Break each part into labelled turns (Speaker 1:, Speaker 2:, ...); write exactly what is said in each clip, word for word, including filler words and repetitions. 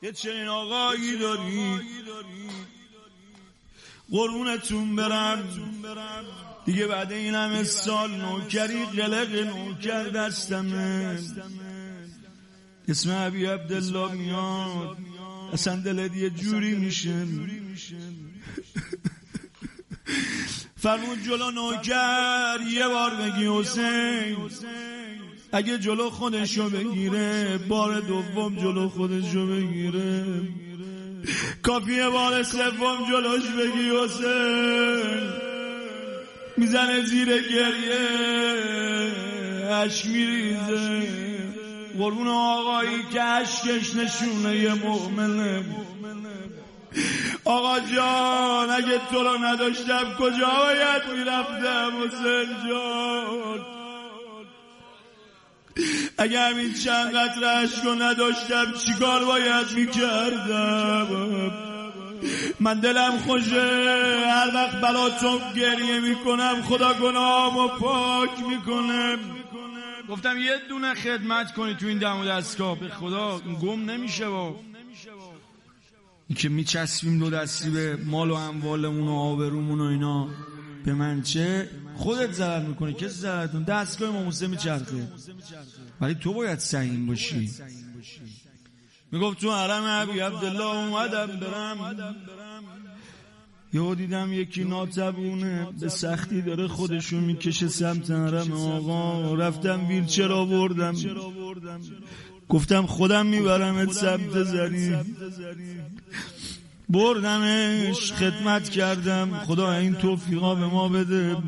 Speaker 1: که چنین آقایی داری قربونتون برم دیگه بعد این همه سال نوکری قلق نوکر دستمه اسم ابی عبدالله میاد اصلا دلت یه جوری میشه فرمود جلو نوکر یه بار بگی حسین اگه جلو خودشو بگیره بار دوم جلو خودشو بگیره کافیه بار سوم جلوش بگی حسین میزنه زیر گریه اشک میریزه قربون آقایی که اشکش نشونه یه مؤمنه آقا جان اگه تو رو نداشتم کجا باید میرفتم حسین جان اگه همین چند قطره اشکو نداشتم چیکار باید میکردم من دلم خوشه هر وقت بلاتون گریه میکنم خدا گناهامو پاک میکنم گفتم یه دونه خدمت کنی تو این دم و دستگاه به خدا گم نمیشه با این که میچسبیم دو دستی به مال و اموالمون و آبرومون و اینا به من چه خودت ضرر میکنی کسی ضررتون دستگاه امام حسین میچرخه ولی تو باید سعیم باشی میگفت تو حرم ابی عبدالله اومدم برم یهو دیدم یکی ناتبونه به سختی داره خودشو میکشه سمت حرم آقا رفتم ویلچر آوردم گفتم خودم میبرمت سمت زری بردمش خدمت کردم خدا این توفیقا به ما بده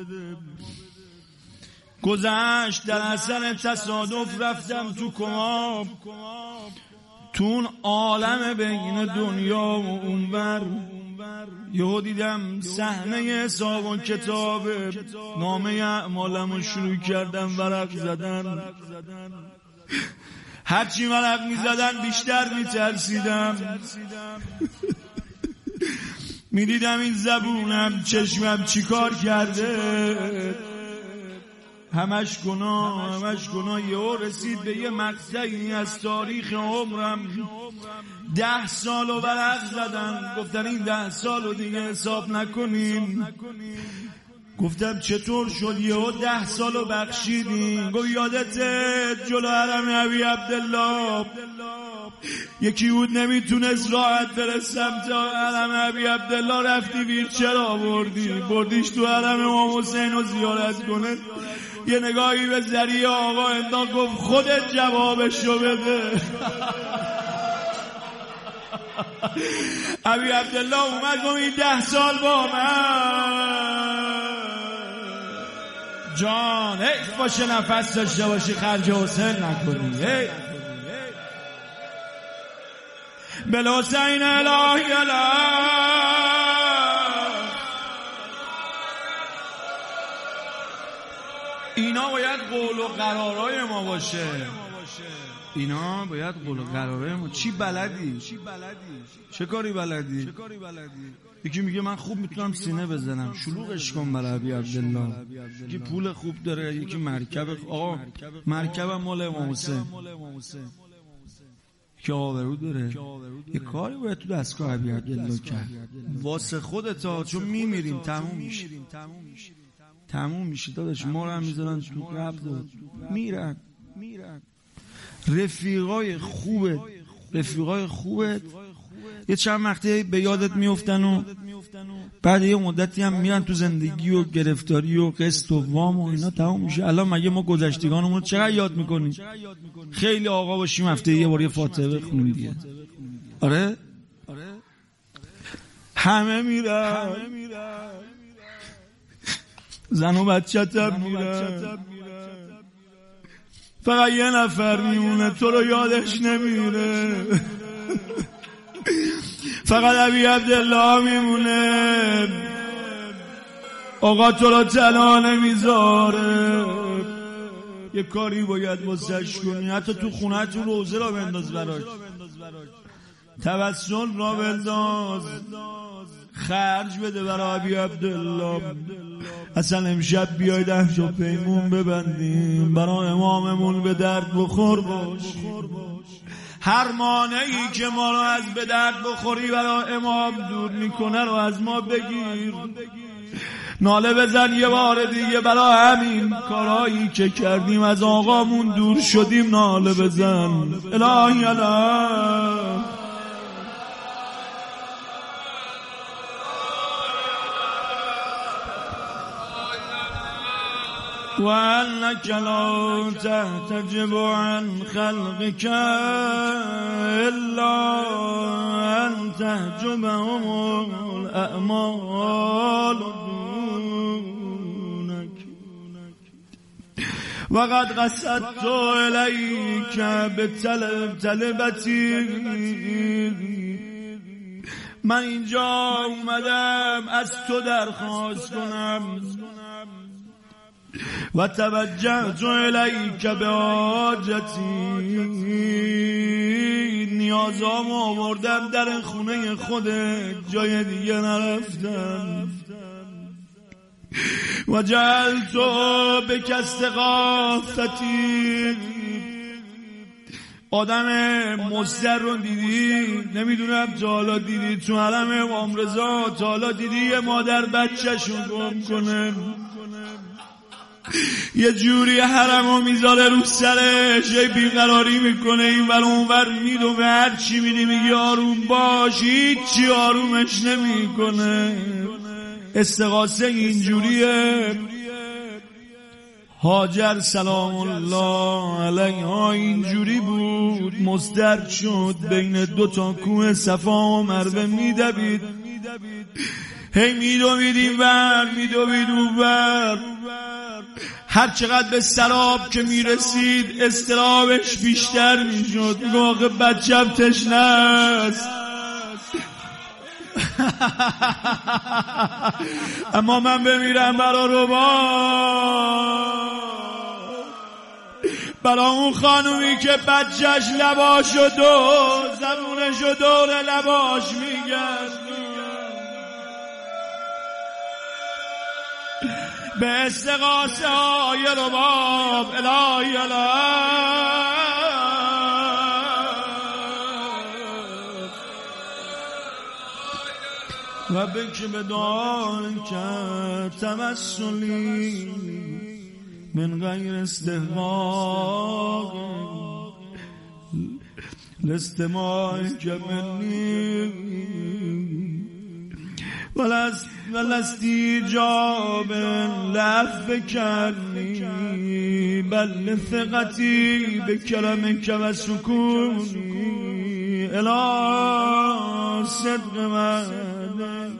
Speaker 1: گذشت در اثر تصادف رفتم تو کماب تو اون عالم بین دنیا و اونور یهو دیدم صحنه حساب و کتاب نامه اعمالمو شروع کردم ورق زدن هرچی ورق می زدن بیشتر می ترسیدم می دیدم این زبونم چشمم چی کار کرده همش گناه همش گناه یهو رسید به یه مقطعی از تاریخ عمرم ده سالو ورق زدن گفتن این ده سالو دیگه حساب نکنیم گفتم چطور شد یهو ده سالو بخشیدین گفت یادته جلو حرم ابی عبدالله یکی بود نمیتونست راحت بره سمت حرم ابی عبدالله رفتی ویلچر آوردی بردیش تو حرم امام حسین رو زیارت کنه یه نگاهی به ذریعه آقا انداخت گفت خودت جوابشو بده ابی عبدالله اومد گفت این ده سال با من جان حیف باشه نفس داشته باشی خرج حسین نکنی بالحسین الهی الهی اینا باید قول و قرارای ما باشه اینا باید قول و قرارای ما چی بلدی چه کاری بلدی یکی میگه من خوب میتونم سینه بزنم شلوغش کن برای ابی عبدالله یکی پول خوب داره یکی مرکب آقا مرکب مال امام حسین که آورو داره یه کاری باید تو دستگاه ابی عبدالله کرد واسه خودتا چون میمیریم تموم میشه تموم میشه داداش ما رو هم میذارن تو قبر میرن رفیقای خوبت رفیقای خوبت یه چند وقتی به یادت میفتن و بعد یه مدتی هم میرن تو زندگی و گرفتاری و قسط و وام و اینا تموم میشه. الان مگه ما گذشتگانمون چقدر یاد میکنیم؟ خیلی آقا باشیم هفته یه بار یه فاتحه بخونیم دیگه. آره همه میرن زن و بچت هم میرن فقط یه نفر میمونه تو رو یادش نمیره فقط ابی عبدالله میمونه آقا تو رو تنها نمیذاره یه کاری باید واسش کنی حتی تو خونه تو روزه را بنداز براش توسل را بنداز خرج بده برای ابی عبدالله اصلا امشب بیاید احجاب پیمون ببندیم برای اماممون به درد بخور باش هر مانعی که ما رو از به درد بخوری برای امام دور میکنه رو از ما بگیر. ناله بزن یه بار دیگه برای همین کارهایی که کردیم از آقامون دور شدیم. ناله بزن الهی الهی وأنك لا تحتجب عن خلقك إلا أن تحجبهم الأعمال دونك وقد قصدت إليك بطلبتي. من اینجا اومدم از تو درخواست کنم و توجهت الیک بحاجتی. نیازامو آوردم در خونه خودت، جای دیگه نرفتم. و جعلت بک استغاثتی. آدم مصدر رو دیدی؟ نمیدونم تا حالا دیدی تو حرم امام رضا تا حالا دیدی یه مادر بچه‌شون گم کنه؟ یه جوری حرمو میذاره رو سرش، یه بیقراری میکنه این ور اون ور میدوه، هر چی میدی میگی آروم باش، هیچی آرومش نمیکنه. استغاثه اینجوریه. هاجر سلام الله علیها اینجوری بود، مصدر شد بین دو تا کوه صفا و مروه میدوید، هی میدوید این ور میدوید اون ور. هر چقدر به سراب که میرسید استرابش بیشتر میشد. میگه آخه بچم تشنه است. اما من بمیرم برا ربا، برا اون خانومی که بچهش لباشو دور زمونشو دور لباش میگرد. به استغاثه های رباب الهی الهی و بک بدان که تمثلی من غیر استحقاق لاستماع که منی ولستی جاب لعف کرنی بل ثقتی به کرمک و سکونی الی صدق وعدک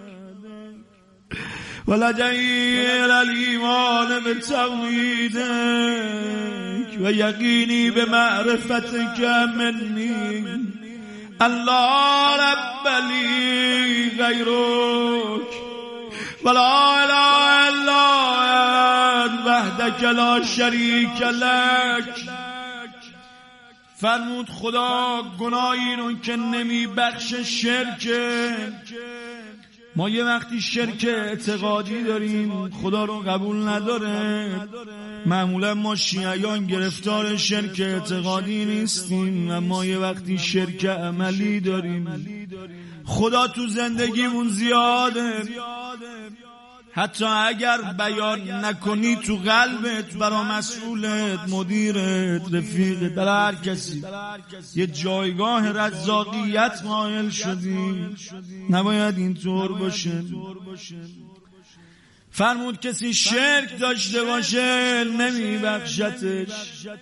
Speaker 1: ولجیل الایمان به توحیدک و یقینی به معرفتک منی. الله رب لی غیرک ولا اله الا انت وحدک لا شریک لک. فرمود خدا گناهی رو که نمی بخش شرکه. ما یه وقتی شرک اعتقادی داریم خدا رو قبول نداره. معمولا ما شیعیان گرفتار شرک اعتقادی نیستیم، اما یه وقتی شرک عملی داریم. خدا تو زندگیمون زیاده، حتی اگر بیان نکنی تو قلبت برا مسئولت، مدیرت، رفیقت، در هر کسی یه جایگاه رزاقیت مایل شدی. نباید اینطور باشه. فرمود کسی شرک داشته باشه نمی بخشتش،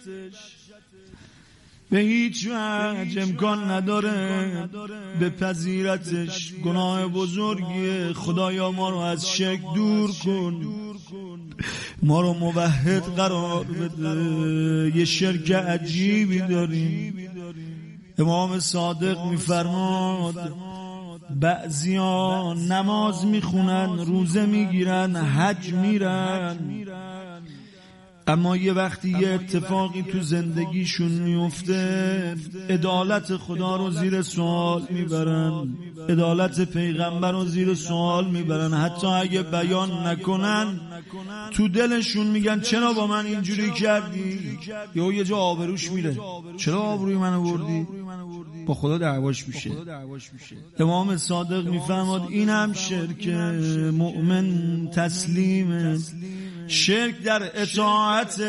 Speaker 1: به هیچ وجه امکان نداره به پذیرتش. گناه بزرگیه. خدایا ما رو از شرک دور کن، ما رو موحد قرار بده. یه شرک عجیبی داریم. امام صادق میفرماد بعضیا نماز میخونن، روزه میگیرن، حج میرن، اما یه وقتی یه اتفاقی تو زندگیشون میفته، عدالت خدا رو زیر سوال میبرن، عدالت پیغمبر رو زیر سوال میبرن. حتی اگه بیان نکنن تو دلشون میگن چرا با من اینجوری کردی؟ یا یه جا آبروش میره، چرا آبروی منو بردی؟ با خدا دعواش میشه. امام صادق میفرماد این هم شرک. مؤمن تسلیمه. شرک در اطاعت.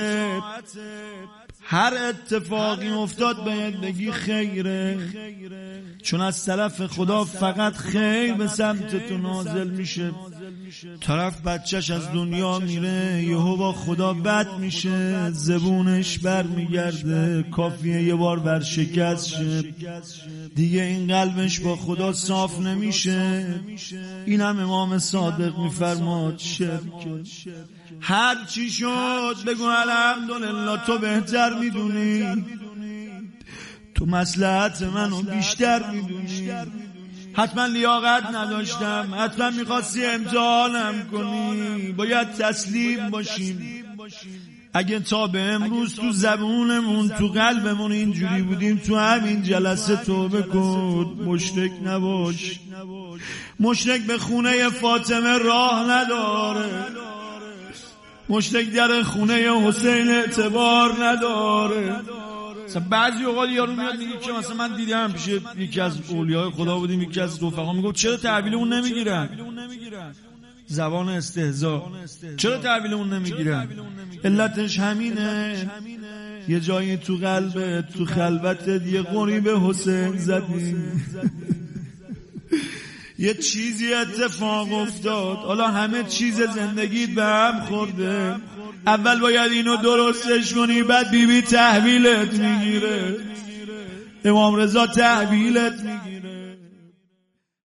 Speaker 1: هر اتفاقی افتاد باید بگی خیره، چون از طرف خدا فقط خیر به سمت تو نازل میشه. طرف بچهش از دنیا میره، یهو با خدا بد میشه، زبونش بر میگرده، کافیه یه بار ورشکست شه، دیگه این قلبش با خدا صاف نمیشه. این هم امام صادق میفرماد شرک. هر چی شد بگو الحمدلله، تو بهتر میدونی، تو مصلحت منو بیشتر میدونی. حتما لیاقت نداشتم، حتما میخواستی امتحانم کنی. باید تسلیم باشیم. اگه تا به امروز تو زبونمون تو قلبمون اینجوری بودیم، تو همین جلسه توبه کن. مشرک نباش. مشرک به خونه فاطمه راه نداره، مشرک در خونه حسین اعتبار نداره. مثلا بعضی اوقات یارو میاد میگه که مثلا من دیدم پیش یکی از اولیاء خدا بودیم، یکی از رفقا میگه چرا تحویل اون نمیگیرن؟ زبان استهزا. چرا تحویل اون نمیگیرن؟ علتش همینه، یه جایی تو قلبت تو خلوتت یه قری به حسین زدی، یه چیزی اتفاق افتاد، حالا همه چیز زندگیت به هم خورده. اول باید اینو درستش کنی، بعد بی بی تحویلت میگیره، امام رضا تحویلت میگیره.